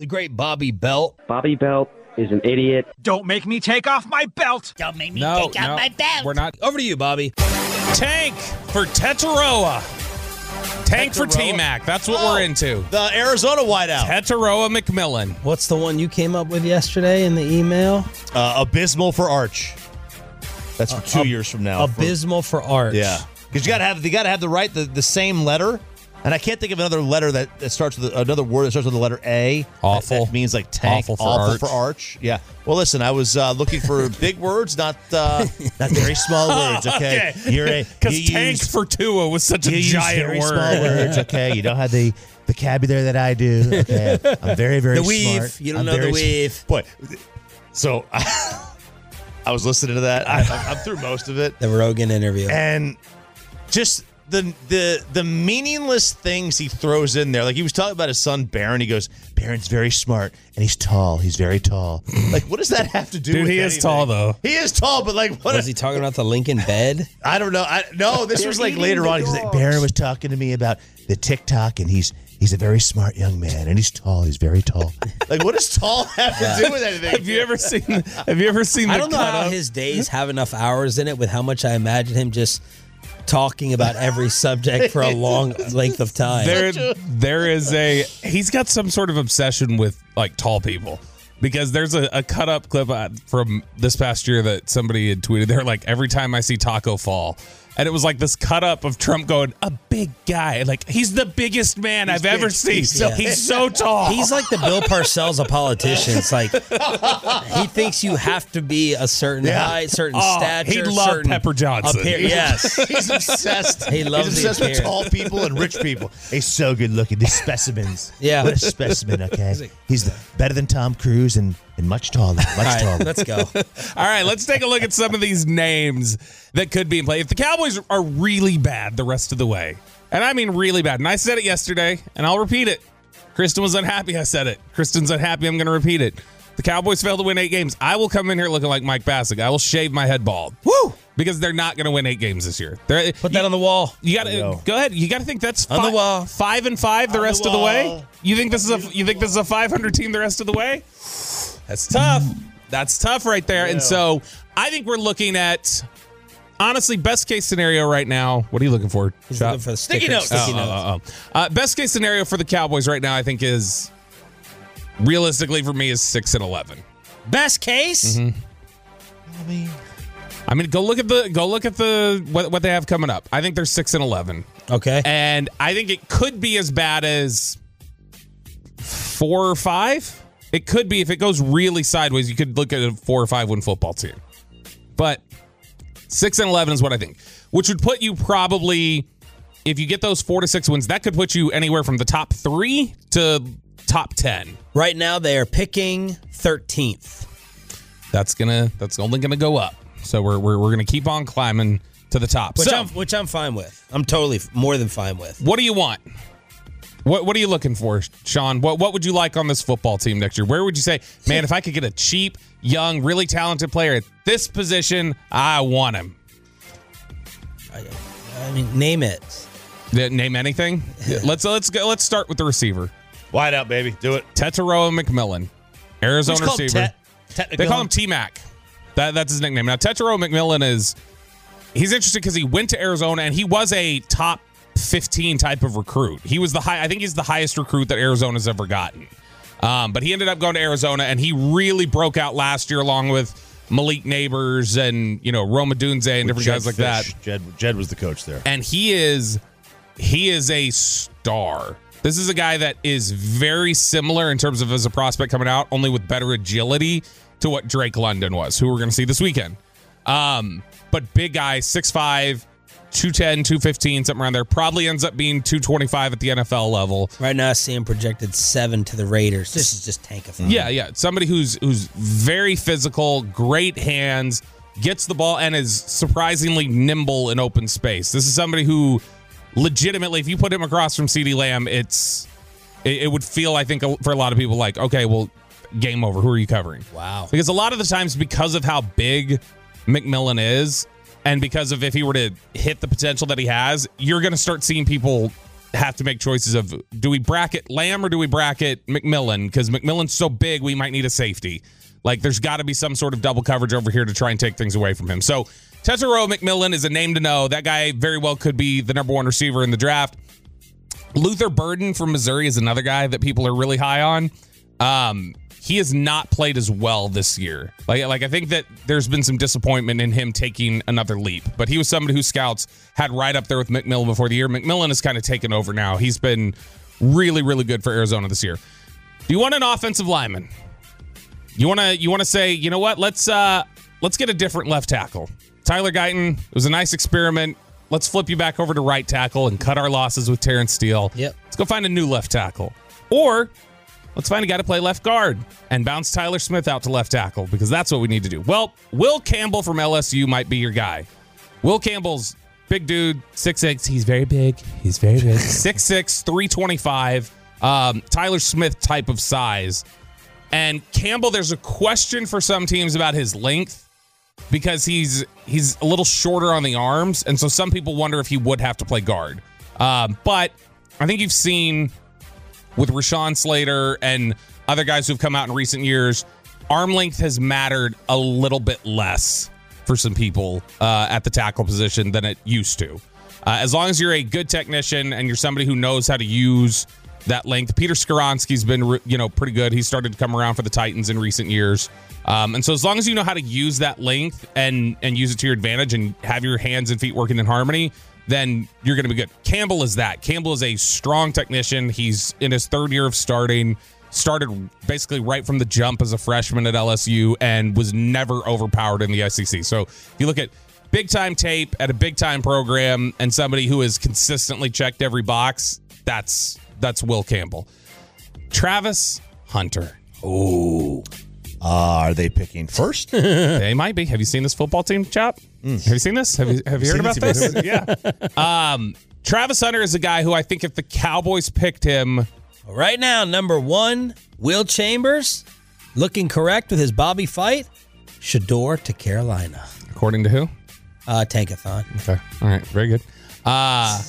The great Bobby Belt. Bobby Belt is an idiot. Don't make me take off my belt. Don't make me take off my belt. We're not. Over to you, Bobby. Tank for Tetaroa. Tank for T-Mac. That's what we're into. The Arizona wideout. Tetaroa McMillan. What's the one you came up with yesterday in the email? Abysmal for Arch. That's for 2 years from now. Abysmal for Arch. Yeah, because you got to have the same letter. And I can't think of another letter that starts with another word that starts with the letter A. Awful. That means like tank. Awful for arch. Yeah. Well, listen, I was looking for big words, not very small words. Okay. Because tank for Tua was such a giant very word. Small words. Okay. You don't have the vocabulary that I do. Okay. I'm very, very the weave. smart. You don't know the weave. Boy. So I was listening to that. I'm through most of it. The Rogan interview. And just the meaningless things he throws in there. Like he was talking about his son Barron. He goes, Barron's very smart and he's tall. He's very tall. Like, what does that have to do with he anything? is tall, though. He is tall, but like, what was he talking about the Lincoln bed? I don't know. No, this was like later on. He's like, Barron was talking to me about the TikTok and he's a very smart young man and he's tall. He's very tall. Like, what does tall have to do with anything? Have you ever seen I don't know how his days have enough hours in it with how much I imagine him just talking about every subject for a long length of time. He's got some sort of obsession with like tall people, because there's a cut up clip from this past year that somebody had tweeted. They're like, every time I see Taco fall. And it was like this cut up of Trump going, a big guy. Like, he's the biggest man I've ever seen. He's so tall. He's like the Bill Parcells of politicians. Like, he thinks you have to be a certain height, certain stature. He loved Pepper Johnson. Yes. He's obsessed. He loves He's obsessed with tall people and rich people. He's so good looking. These specimens. Yeah. What a specimen, okay? He's better than Tom Cruise and much taller. Taller. Let's go. All right, let's take a look at some of these names that could be in play. If the Cowboys are really bad the rest of the way, and I mean really bad, and I said it yesterday, and I'll repeat it. Kristen was unhappy I said it. Kristen's unhappy, I'm going to repeat it. The Cowboys fail to win 8 games. I will come in here looking like Mike Bassick. I will shave my head bald. Woo! Because they're not going to win 8 games this year. Put that on the wall. You got to go ahead. You got to think that's on the wall. 5-5 the rest of the way. You think this is a 500 team the rest of the way? That's tough. That's tough right there. Yeah. And so I think we're looking at, honestly, best case scenario right now. What are you looking for? He's looking for the sticky notes. Best case scenario for the Cowboys right now, I think, is realistically for me is 6-11. Best case. Mm-hmm. I mean, go look at what they have coming up. I think they're 6-11. Okay, and I think it could be as bad as 4 or 5. It could be, if it goes really sideways, you could look at a 4 or 5 win football team. But 6-11 is what I think, which would put you probably, if you get those 4 to 6 wins, that could put you anywhere from the top 3 to top 10. Right now, they are picking 13th. That's only gonna go up. So we're gonna keep on climbing to the top, which I'm fine with. I'm totally more than fine with. What do you want? What are you looking for, Sean? What would you like on this football team next year? Where would you say, man, if I could get a cheap, young, really talented player at this position, I want him? I mean, name it. Name anything? Let's go. Let's start with the receiver. Wide out, baby. Do it. Tetaroa McMillan, Arizona receiver. They call him T-Mac. That's his nickname. Now, Tetaroa McMillan he's interesting because he went to Arizona and he was a top 15 type of recruit. He was I think he's the highest recruit that Arizona's ever gotten. But he ended up going to Arizona and he really broke out last year along with Malik Neighbors and, Roma Dunze and different guys like that. Jed was the coach there. And he is a star. This is a guy that is very similar in terms of as a prospect coming out, only with better agility to what Drake London was, who we're going to see this weekend. But big guy, 6'5", 210, 215, something around there. Probably ends up being 225 at the NFL level. Right now, I see him projected 7 to the Raiders. This is just tankathon. Yeah. Somebody who's very physical, great hands, gets the ball, and is surprisingly nimble in open space. This is somebody who legitimately, if you put him across from CeeDee Lamb, it would feel, I think, for a lot of people like, okay, well, game over. Who are you covering? Wow. Because a lot of the times, because of how big McMillan is, and because of if he were to hit the potential that he has, you're going to start seeing people have to make choices of, do we bracket Lamb or do we bracket McMillan? Because McMillan's so big, we might need a safety. Like, there's got to be some sort of double coverage over here to try and take things away from him. So, Tetairoa McMillan is a name to know. That guy very well could be the number one receiver in the draft. Luther Burden from Missouri is another guy that people are really high on. He has not played as well this year. Like I think that there's been some disappointment in him taking another leap. But he was somebody who scouts had right up there with McMillan before the year. McMillan has kind of taken over now. He's been really, really good for Arizona this year. Do you want an offensive lineman? You want to say, you know what? Let's get a different left tackle. Tyler Guyton, it was a nice experiment. Let's flip you back over to right tackle and cut our losses with Terrence Steele. Yep. Let's go find a new left tackle. Or let's find a guy to play left guard and bounce Tyler Smith out to left tackle, because that's what we need to do. Well, Will Campbell from LSU might be your guy. Will Campbell's big dude, 6'6". He's very big. 6'6", 325. Tyler Smith type of size. And Campbell, there's a question for some teams about his length, because he's a little shorter on the arms, and so some people wonder if he would have to play guard. But I think you've seen with Rashawn Slater and other guys who've come out in recent years, arm length has mattered a little bit less for some people at the tackle position than it used to. As long as you're a good technician and you're somebody who knows how to use that length. Peter Skoronski's been, pretty good. He started to come around for the Titans in recent years. And so as long as you know how to use that length and use it to your advantage and have your hands and feet working in harmony, then you're going to be good. Campbell is that. Campbell is a strong technician. He's in his third year of starting. Started basically right from the jump as a freshman at LSU and was never overpowered in the SEC. So if you look at big-time tape at a big-time program and somebody who has consistently checked every box, that's Will Campbell. Travis Hunter. Oh. Are they picking first? They might be. Have you seen this football team, Chop? Have you seen this? Have you heard about this? Yeah. Travis Hunter is a guy who I think if the Cowboys picked him. Right now, number 1, Will Chambers, looking correct with his Bobby fight. Shador to Carolina. According to who? Tankathon. Okay. All right. Very good. I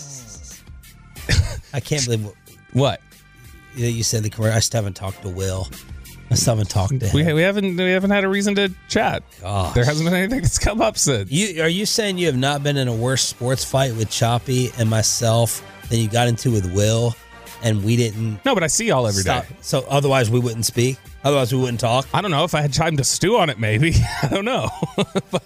can't believe what you said the correct. I still haven't talked to Will. I still haven't talked to him. We haven't had a reason to chat. Gosh. There hasn't been anything that's come up since. Are you saying you have not been in a worse sports fight with Choppy and myself than you got into with Will, and we didn't? No, but I see y'all every day. So otherwise we wouldn't speak? Otherwise we wouldn't talk? I don't know. If I had time to stew on it, maybe. I don't know. But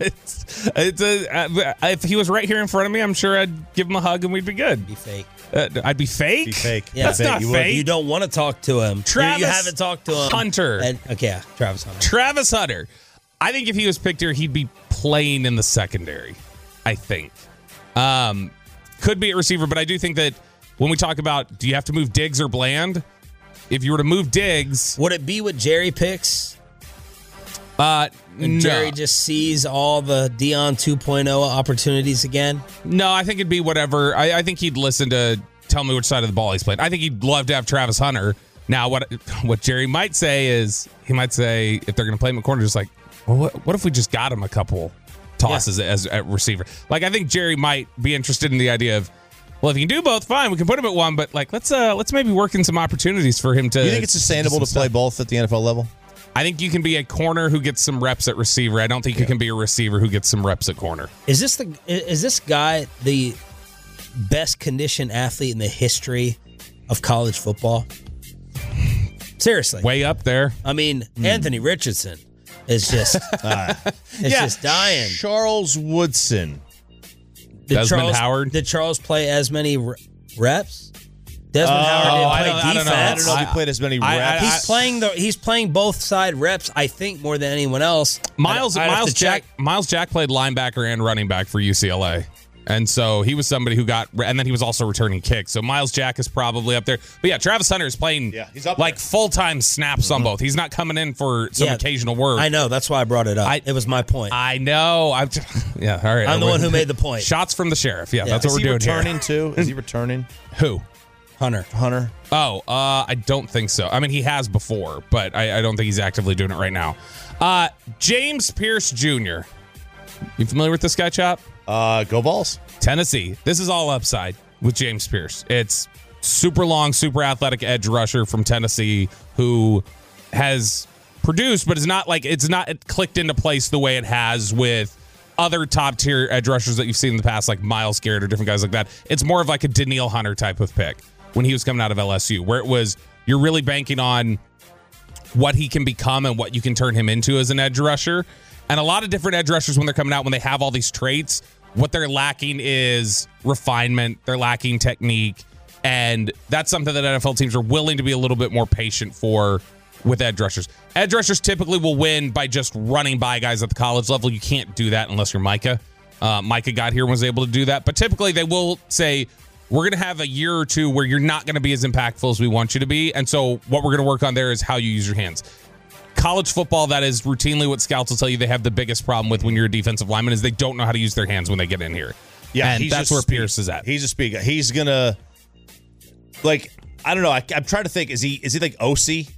if he was right here in front of me, I'm sure I'd give him a hug and we'd be good. Be fake. I'd be fake? Be fake. Yeah. That's not fake. You don't want to talk to him. Travis you haven't talked to him. Hunter. Travis Hunter. Travis Hunter. I think if he was picked here, he'd be playing in the secondary, I think. Could be a receiver, but I do think that when we talk about, do you have to move Diggs or Bland? If you were to move Diggs... Would it be what Jerry picks? No. Jerry just sees all the Deion 2.0 opportunities again? No, I think it'd be whatever. I think he'd listen to tell me which side of the ball he's playing. I think he'd love to have Travis Hunter. Now, what Jerry might say is, he might say, if they're going to play him at corner, just like, well, what if we just got him a couple tosses as at receiver? Like, I think Jerry might be interested in the idea of, well, if you can do both, fine. We can put him at one, but like let's maybe work in some opportunities for him to. Do you think it's sustainable to play both at the NFL level? I think you can be a corner who gets some reps at receiver. I don't think you can be a receiver who gets some reps at corner. Is this guy the best conditioned athlete in the history of college football? Seriously, way up there. I mean, Anthony Richardson is just just dying. Charles Woodson. Desmond Howard. Did Charles play as many reps? Desmond Howard didn't play defense. I don't know if he played as many reps. He's playing both side reps, I think, more than anyone else. Miles Jack played linebacker and running back for UCLA. And so he was somebody who got, and then he was also returning kicks. So Miles Jack is probably up there. But yeah, Travis Hunter is playing like full-time snaps on both. He's not coming in for some occasional work. I know. That's why I brought it up. It was my point. I know. All right. I'm the one who made the point. Shots from the sheriff. Yeah, that's what we're doing here. Is he returning too? Is he returning? Who? Hunter. Oh, I don't think so. I mean, he has before, but I don't think he's actively doing it right now. James Pierce Jr. You familiar with this guy, Chop? Go Vols. Tennessee. This is all upside with James Pierce. It's super long, super athletic edge rusher from Tennessee who has produced, but it's not clicked into place the way it has with other top tier edge rushers that you've seen in the past, like Myles Garrett or different guys like that. It's more of like a Danielle Hunter type of pick when he was coming out of LSU, where it was you're really banking on what he can become and what you can turn him into as an edge rusher. And a lot of different edge rushers, when they're coming out, when they have all these traits, what they're lacking is refinement. They're lacking technique. And that's something that NFL teams are willing to be a little bit more patient for with edge rushers. Edge rushers typically will win by just running by guys at the college level. You can't do that unless you're Micah. Micah got here and was able to do that. But typically they will say, we're going to have a year or two where you're not going to be as impactful as we want you to be. And so what we're going to work on there is how you use your hands. College football, that is routinely what scouts will tell you they have the biggest problem with when you're a defensive lineman is they don't know how to use their hands when they get in here. Yeah, and that's where Pierce is at. He's a speed guy. He's going to, like, I don't know. I'm trying to think. Is he like OC?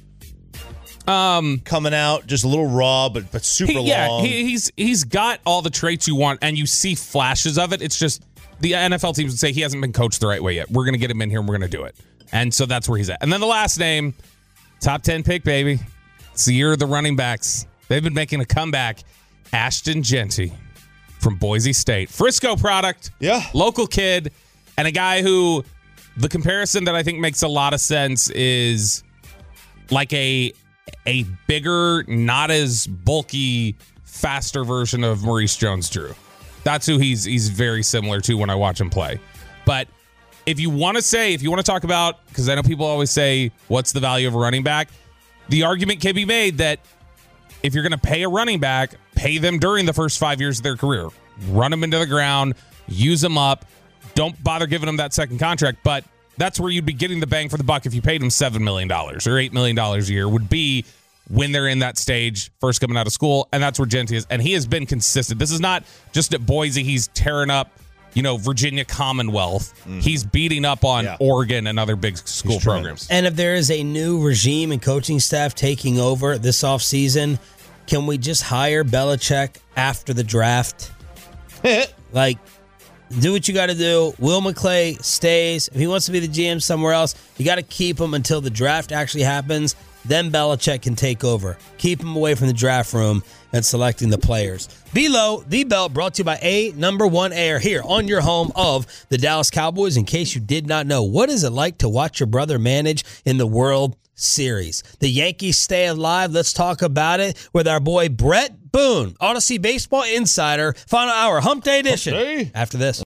Coming out just a little raw, but super long. Yeah, he's got all the traits you want, and you see flashes of it. It's just the NFL teams would say he hasn't been coached the right way yet. We're going to get him in here, and we're going to do it. And so that's where he's at. And then the last name, top 10 pick, baby. It's the year of the running backs. They've been making a comeback. Ashton Jeanty from Boise State. Frisco product. Yeah. Local kid. And a guy who, the comparison that I think makes a lot of sense is like a bigger, not as bulky, faster version of Maurice Jones-Drew. That's who he's very similar to when I watch him play. But if you want to talk about, because I know people always say, what's the value of a running back? The argument can be made that if you're going to pay a running back, pay them during the first 5 years of their career. Run them into the ground, use them up. Don't bother giving them that second contract. But that's where you'd be getting the bang for the buck if you paid them $7 million or $8 million a year, would be when they're in that stage, first coming out of school. And that's where Jeanty is. And he has been consistent. This is not just at Boise. He's tearing up, Virginia Commonwealth. Mm-hmm. He's beating up on Oregon and other big school programs. And if there is a new regime and coaching staff taking over this offseason, can we just hire Belichick after the draft? Like, do what you got to do. Will McClay stays. If he wants to be the GM somewhere else, you got to keep him until the draft actually happens. Then Belichick can take over. Keep him away from the draft room and selecting the players. Below the Belt, brought to you by A1 Air, here on your home of the Dallas Cowboys. In case you did not know, what is it like to watch your brother manage in the World Series? The Yankees stay alive. Let's talk about it with our boy Brett Boone, Odyssey Baseball Insider. Final hour, Hump Day edition. After this.